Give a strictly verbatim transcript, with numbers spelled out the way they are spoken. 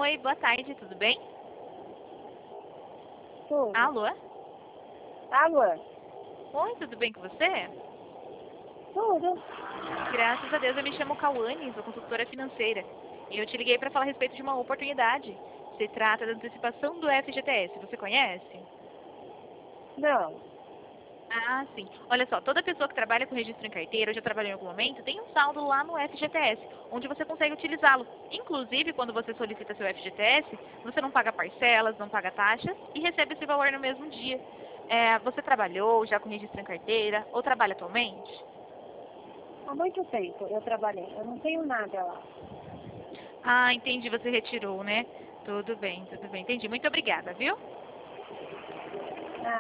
Oi, boa tarde, tudo bem? Tudo. Alô? Alô? Oi, tudo bem com você? Tudo. Graças a Deus, eu me chamo Cauane, sou consultora financeira. E eu te liguei para falar a respeito de uma oportunidade. Se trata da antecipação do F G T S, você conhece? Não. Ah, sim. Olha só, toda pessoa que trabalha com registro em carteira ou já trabalhou em algum momento tem um saldo lá no F G T S, onde você consegue utilizá-lo. Inclusive, quando você solicita seu F G T S, você não paga parcelas, não paga taxas e recebe esse valor no mesmo dia. É, você trabalhou já com registro em carteira ou trabalha atualmente? Há muito tempo eu trabalhei. Eu não tenho nada lá. Ah, entendi, você retirou, né? Tudo bem, tudo bem. Entendi. Muito obrigada, viu?